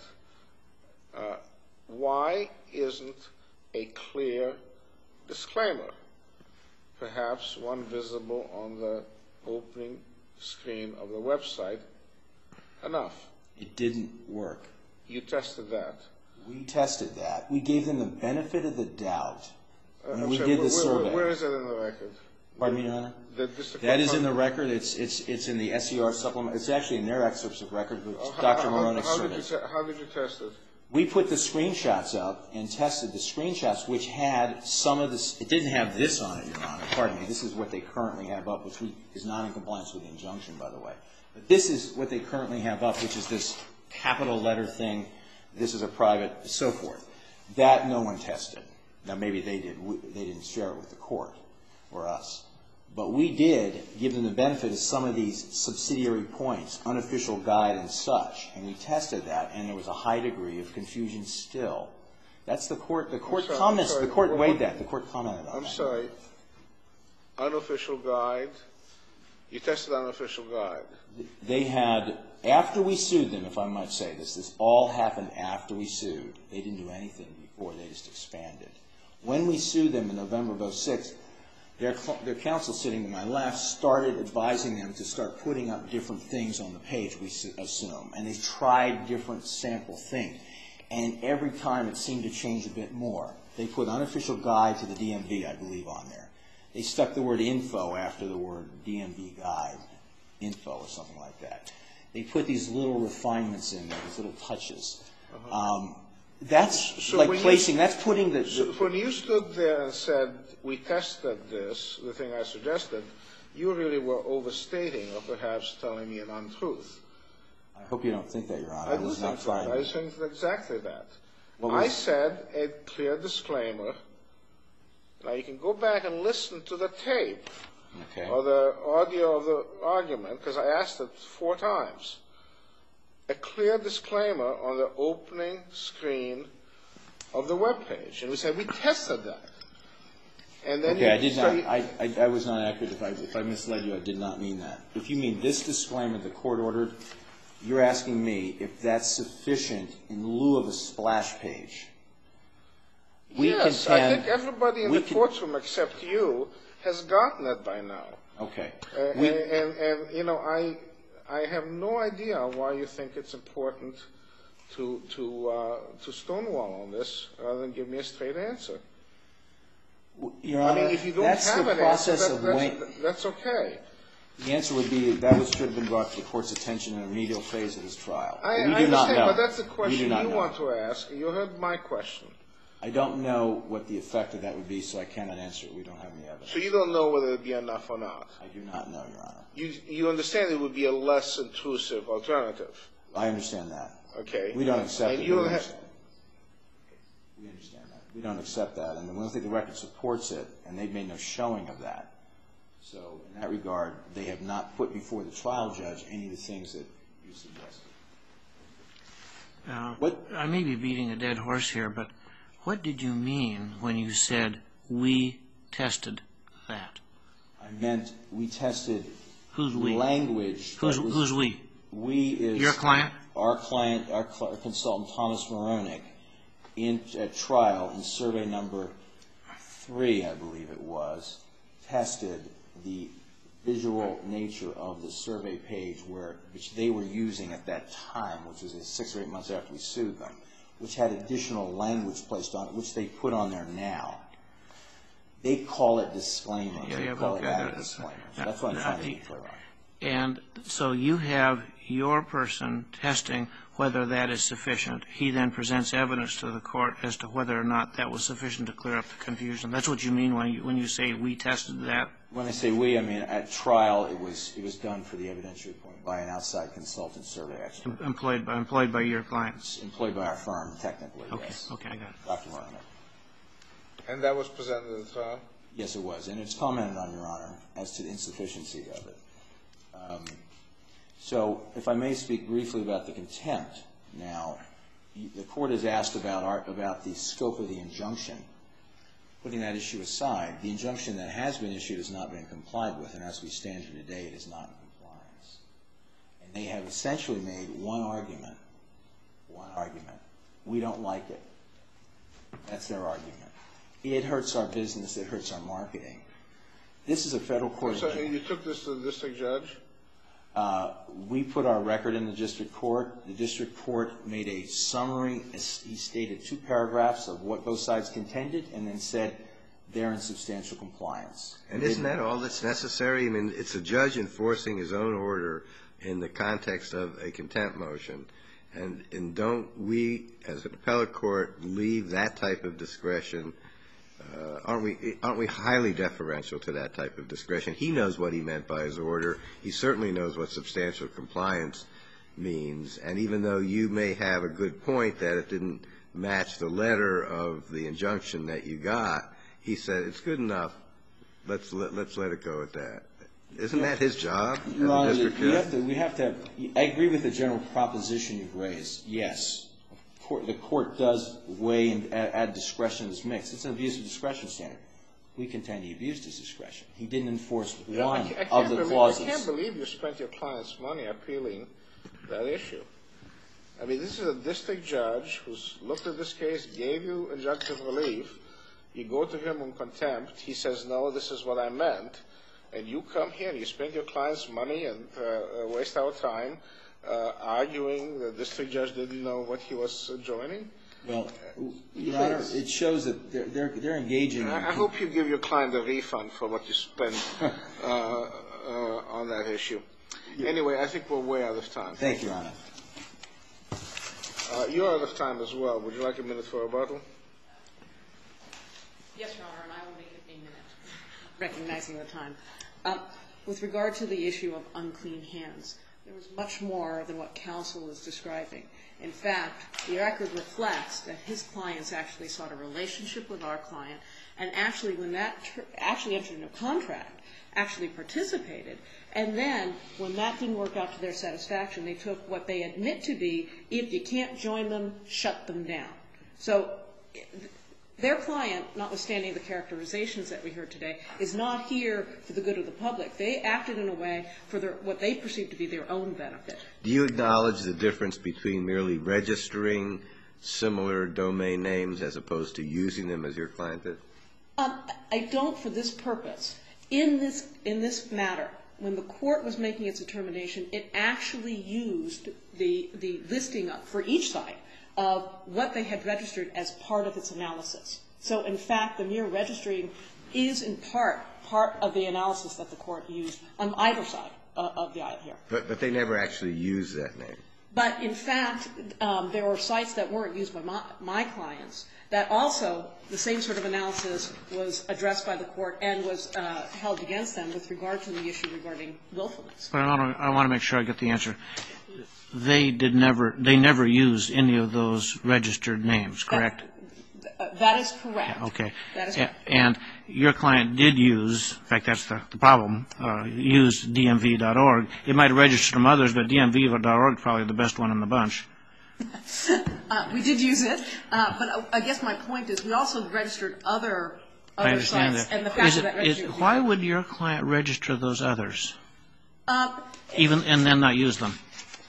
Why isn't a clear disclaimer, perhaps one visible on the opening screen of the website, enough? It didn't work. You tested that. We tested that. We gave them the benefit of the doubt when we sorry, did the survey. Where is it in the record? Pardon me, Your Honor? That is in the record. It's in the SCR supplement. It's actually in their excerpts of record, which Dr. Moronic surveys. How did you test it? We put the screenshots up and tested the screenshots, which had some of this. It didn't have this on it, Your Honor. Pardon me. This is what they currently have up, which is not in compliance with the injunction, by the way. But this is what they currently have up, which is this capital letter thing. This is a private, so forth. That no one tested. Now, maybe they did. They didn't share it with the court or us. But we did give them the benefit of some of these subsidiary points, unofficial guide and such, and we tested that, and there was a high degree of confusion still. That's the court. The court comments. The court weighed that. The court commented on that. I'm sorry. Unofficial guide. You tested unofficial guide. They had, after we sued them, if I might say this all happened after we sued. They didn't do anything before. They just expanded. When we sued them in November of 2006, their counsel sitting to my left started advising them to start putting up different things on the page, we assume. And they tried different sample things. And every time it seemed to change a bit more. They put unofficial guide to the DMV, I believe, on there. They stuck the word info after the word DMV guide, info or something like that. They put these little refinements in there, these little touches. That's so like placing, that's putting the... So when you stood there and said, we tested this, the thing I suggested, you really were overstating or perhaps telling me an untruth. I hope you don't think that, Your Honor. I do think that. I think exactly that. I said a clear disclaimer. Now, you can go back and listen to the tape or the audio of the argument, because I asked it 4 times. A clear disclaimer on the opening screen of the web page. And we said, we tested that. And then I did not. I was not accurate. If I misled you, I did not mean that. If you mean this disclaimer the court ordered, you're asking me if that's sufficient in lieu of a splash page. Yes, I think everybody in the courtroom except you has gotten it by now. Okay. And you know, I have no idea why you think it's important to stonewall on this rather than give me a straight answer. Your Honor, I mean, if you don't that's have the an process answer, of that's okay. The answer would be that should have been brought to the court's attention in a remedial phase of this trial. I we do understand, not know. but that's the question you know. want to ask. You heard my question. I don't know what the effect of that would be, so I cannot answer it. We don't have any evidence. So you don't know whether it would be enough or not? I do not know, Your Honor. You understand it would be a less intrusive alternative? I understand that. Okay. We don't accept it. You don't have... We understand that. We don't accept that, and we don't think the record supports it, and they've made no showing of that. So in that regard, they have not put before the trial judge any of the things that you suggested. I may be beating a dead horse here, but what did you mean when you said, we tested that? I meant we tested Who's we? Language. Who's we? We is... Your client? Our client, our consultant, Thomas Moronic, at trial in survey number 3, I believe it was, tested the visual nature of the survey page which they were using at that time, which was 6 or 8 months after we sued them, which had additional language placed on it, which they put on there now. They call it disclaimers. They call it added disclaimers. That's what I'm trying to be clear on. And so you have your person testing whether that is sufficient. He then presents evidence to the court as to whether or not that was sufficient to clear up the confusion. That's what you mean when you say we tested that? When I say we, I mean at trial it was done for the evidentiary point by an outside consultant survey expert. Employed by your clients? Employed by our firm, technically, Okay. yes. Okay, I got it. Dr. Werner. And that was presented at the trial? Yes, it was. And it's commented on, Your Honor, as to the insufficiency of it. So if I may speak briefly about the contempt. Now, the court has asked about the scope of the injunction. Putting that issue aside, the injunction that has been issued has not been complied with, and as we stand here today, it is not in compliance. And they have essentially made one argument. We don't like it. That's their argument. It hurts our business. It hurts our marketing. This is a federal court. So you took this to the district judge? We put our record in the district court. The district court made a summary. He stated 2 paragraphs of what both sides contended and then said they're in substantial compliance. And isn't that all that's necessary? I mean, it's a judge enforcing his own order in the context of a contempt motion. And don't we, as an appellate court, leave that type of discretion? Aren't we highly deferential to that type of discretion? He knows what he meant by his order. He certainly knows what substantial compliance means. And even though you may have a good point that it didn't match the letter of the injunction that you got, he said it's good enough. Let's let it go at that. Isn't that his job as a district judge? I agree with the general proposition you've raised. Yes. The court does weigh and add discretion to this mix. It's an abuse of discretion standard. We contend he abused his discretion. He didn't enforce one of the clauses. I can't believe you spent your client's money appealing that issue. I mean, this is a district judge who's looked at this case, gave you injunctive relief. You go to him on contempt. He says, no, this is what I meant. And you come here and you spend your client's money and waste our time arguing the district judge didn't know what he was joining? Well, Your Honor, it shows that they're engaging. I hope you give your client a refund for what you spent on that issue. Anyway, I think we're way out of time. Thank you, Your Honor. You're out of time as well. Would you like a minute for rebuttal? Yes, Your Honor, and I will make it a minute, recognizing the time. With regard to the issue of unclean hands, there was much more than what counsel is describing. In fact, the record reflects that his clients actually sought a relationship with our client, and actually when that actually entered into a contract, actually participated, and then when that didn't work out to their satisfaction, they took what they admit to be, if you can't join them, shut them down. So their client, notwithstanding the characterizations that we heard today, is not here for the good of the public. They acted in a way for what they perceive to be their own benefit. Do you acknowledge the difference between merely registering similar domain names as opposed to using them as your client did? I don't for this purpose. In this matter, when the court was making its determination, it actually used the listing for each side of what they had registered as part of its analysis. So, in fact, the mere registering is in part of the analysis that the court used on either side of the aisle here. But they never actually used that name. But, in fact, there were sites that weren't used by my clients that also the same sort of analysis was addressed by the court and was held against them with regard to the issue regarding willfulness. But I want to make sure I get the answer. They never used any of those registered names, correct? That is correct. Okay. That is correct. And your client did use, in fact, that's the problem, used DMV.org. It might have registered some others, but DMV.org is probably the best one in the bunch. We did use it, but I guess my point is we also registered other I understand sites. that. And the fact that registering why would your client register those others, and then not use them?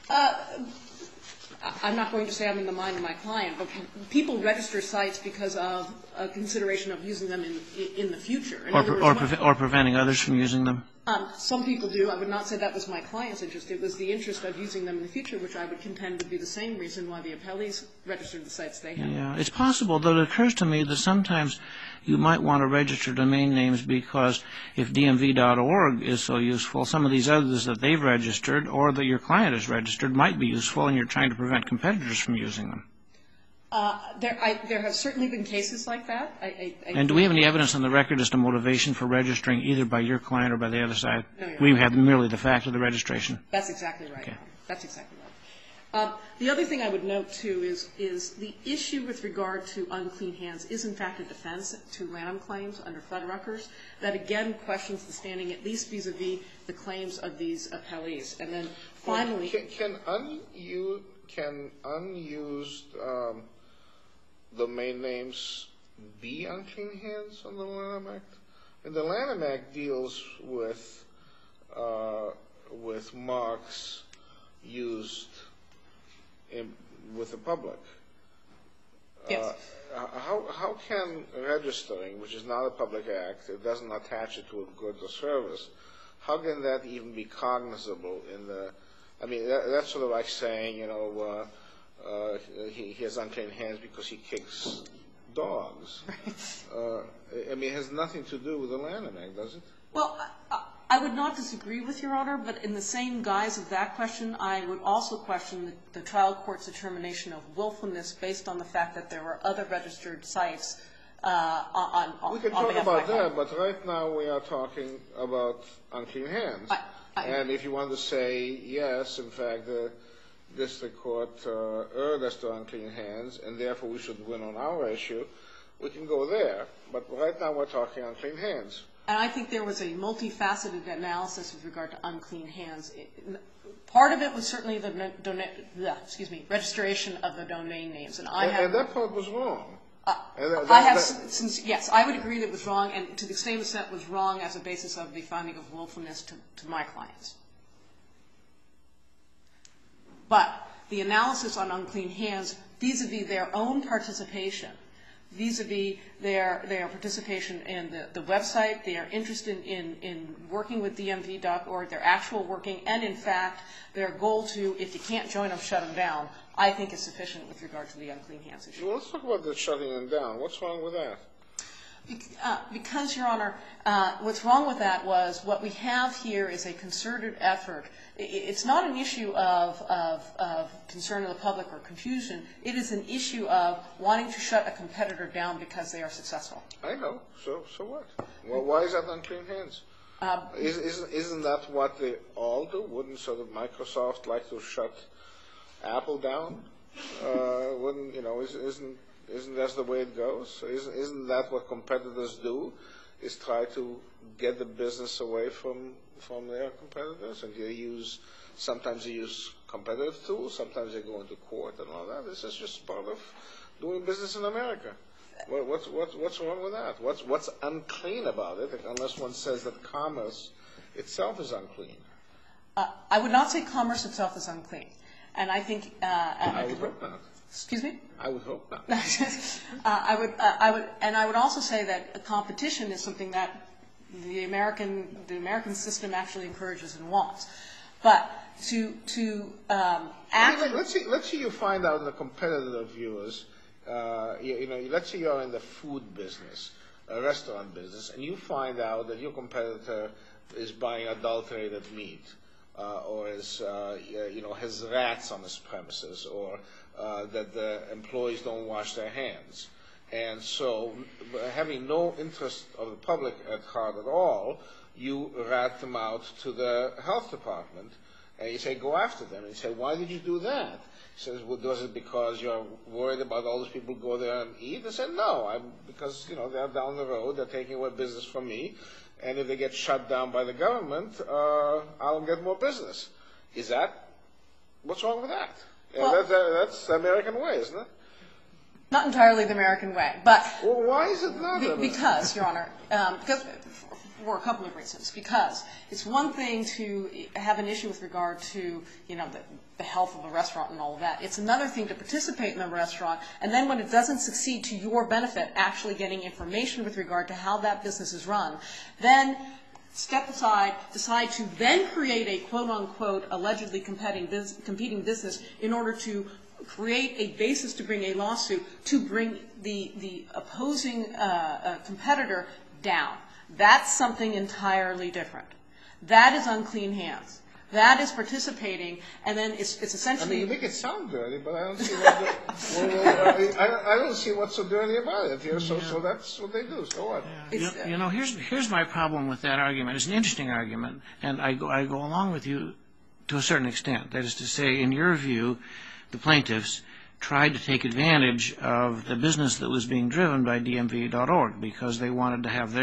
I'm not going to say I'm in the mind of my client, but people register sites because of a consideration of using them in the future. Or preventing others from using them? Some people do. I would not say that was my client's interest. It was the interest of using them in the future, which I would contend would be the same reason why the appellees registered the sites they have. Yeah, it's possible, though it occurs to me that sometimes you might want to register domain names because if dmv.org is so useful, some of these others that they've registered or that your client has registered might be useful, and you're trying to prevent competitors from using them. There have certainly been cases like that. And do we have any evidence on the record as to motivation for registering either by your client or by the other side? No, Your We Honor. have merely the fact of the registration. That's exactly right. Okay. That's exactly right. The other thing I would note, too, is the issue with regard to unclean hands is, in fact, a defense to Lanham claims under Fuddruckers that, again, questions the standing, at least vis-a-vis the claims of these appellees. And then finally... Can unused domain names be unclean hands on the Lanham Act? And the Lanham Act deals with marks used with the public. Yes. How can registering, which is not a public act, it doesn't attach it to a good or service, how can that even be cognizable in the... I mean, that's sort of like saying, he has unclean hands because he kicks dogs. Right. I mean, it has nothing to do with the Lanham Act, does it? Well, I would not disagree with Your Honor, but in the same guise of that question, I would also question the trial court's determination of willfulness based on the fact that there were other registered sites on We can behalf talk of my about client. that, but right now we are talking about unclean hands. And if you want to say, yes, in fact, the district court erred as to unclean hands, and therefore we should win on our issue, we can go there. But right now we're talking unclean hands. And I think there was a multifaceted analysis with regard to unclean hands. Part of it was certainly the registration of the domain names. And that part was wrong. Yes, I would agree that it was wrong, and to the same extent was wrong as a basis of the finding of willfulness to my clients. But the analysis on unclean hands vis-a-vis their own participation, vis-a-vis their participation in the website, their interest in working with DMV.org, their actual working, and in fact their goal to, if you can't join them, shut them down, I think is sufficient with regard to the unclean hands issue. Well, let's talk about the shutting them down. What's wrong with that? Because, Your Honor, what's wrong with that was what we have here is a concerted effort. It's not an issue of concern of the public or confusion. It is an issue of wanting to shut a competitor down because they are successful. I know. So what? Well, why is that unclean hands? Isn't that what they all do? Wouldn't sort of Microsoft like to shut Apple down? Isn't that the way it goes? Isn't that what competitors do? Is try to get the business away from their competitors, and sometimes they use competitive tools, sometimes they go into court and all that. This is just part of doing business in America. What's wrong with that? What's unclean about it, unless one says that commerce itself is unclean? I would not say commerce itself is unclean, and I think. I would hope not. Excuse me? I would hope not. I would also say that competition is something that the American system actually encourages and wants. But let's say you find out the competitor viewers. Let's say you're in the food business, a restaurant business, and you find out that your competitor is buying adulterated meat, or has rats on his premises, or that the employees don't wash their hands. And so, having no interest of the public at heart at all, you rat them out to the health department, and you say, go after them. And you say, why did you do that? He says, well, was it because you're worried about all those people who go there and eat? I said, no, because they're down the road, they're taking away business from me, and if they get shut down by the government, I'll get more business. What's wrong with that? Well, that's the American way, isn't it? Not entirely the American way, but... Well, why is it not? Because, Your Honor, for a couple of reasons. Because it's one thing to have an issue with regard to, the health of a restaurant and all of that. It's another thing to participate in the restaurant, and then when it doesn't succeed to your benefit, actually getting information with regard to how that business is run, then step aside, decide to then create a quote-unquote allegedly competing business in order to create a basis to bring a lawsuit to bring the opposing competitor down. That's something entirely different. That is unclean hands. That is participating, and then it's essentially. I mean, you make it sound dirty, but I don't see I don't see what's so dirty about it here. So that's what they do. So what? You know, here's my problem with that argument. It's an interesting argument, and I go along with you to a certain extent. That is to say, in your view, the plaintiffs tried to take advantage of the business that was being driven by DMV.org because they wanted to have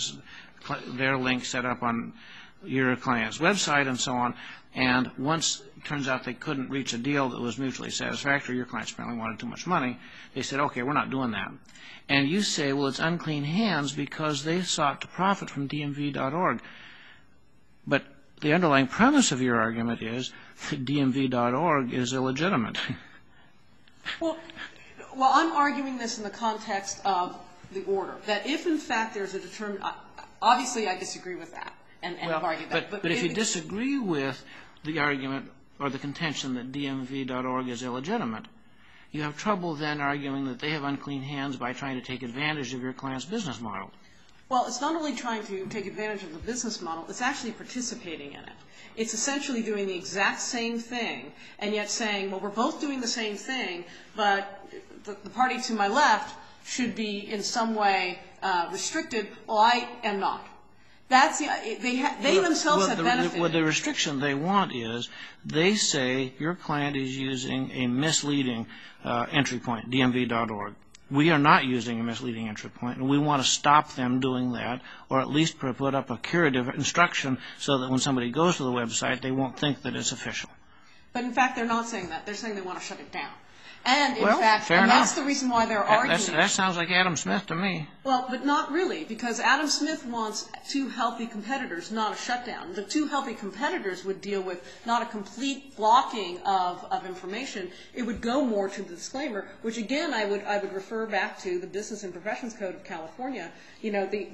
their link set up on your client's website and so on, and once it turns out they couldn't reach a deal that was mutually satisfactory, your clients apparently wanted too much money, they said, okay, we're not doing that. And you say, well, it's unclean hands because they sought to profit from DMV.org. But the underlying premise of your argument is that DMV.org is illegitimate. Well, I'm arguing this in the context of the order, that if in fact there's a determined, obviously I disagree with that. And I've argued that. But if you disagree with the argument or the contention that DMV.org is illegitimate, you have trouble then arguing that they have unclean hands by trying to take advantage of your client's business model. Well, it's not only trying to take advantage of the business model, it's actually participating in it. It's essentially doing the exact same thing and yet saying, well, we're both doing the same thing, but the party to my left should be in some way restricted. Well, I am not. That's they themselves have benefited. Well, the restriction they want is they say your client is using a misleading entry point, DMV.org. We are not using a misleading entry point, and we want to stop them doing that, or at least put up a curative instruction so that when somebody goes to the website, they won't think that it's official. But in fact, they're not saying that. They're saying they want to shut it down. And in well, fact, fair and enough. that's the reason why they're arguing. That sounds like Adam Smith to me. Well, but not really, because Adam Smith wants two healthy competitors, not a shutdown. The two healthy competitors would deal with not a complete blocking of information. It would go more to the disclaimer, which again I would refer back to the Business and Professions Code of California. You know, the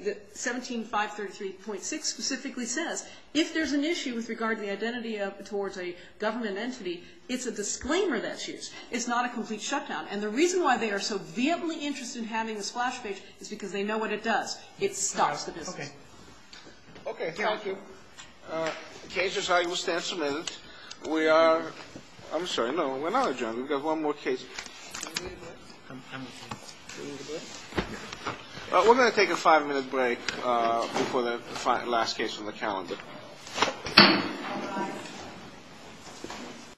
17533.6 specifically says if there's an issue with regard to the identity towards a government entity, it's a disclaimer that's used. It's not a complete shutdown. And the reason why they are so vehemently interested in having the splash page is because they know what it does. It stops the business. Okay, thank you. Cases I will stand submitted. We are, I'm sorry, no, we're not adjourned. We've got one more case. We're going to take a 5-minute break before the last case on the calendar.